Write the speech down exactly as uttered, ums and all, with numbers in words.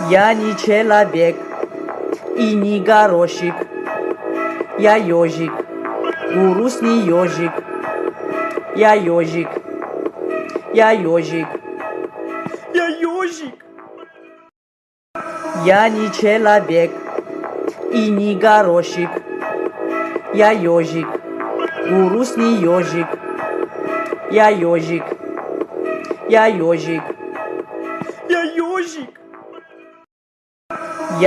Я не человек и не горошек. Я ежик, грустный ежик. Я ежик, я ежик, я ежик. Я не человек и не горошек. Я ежик, грустный ежик. Я ежик, я ежик, я ежик.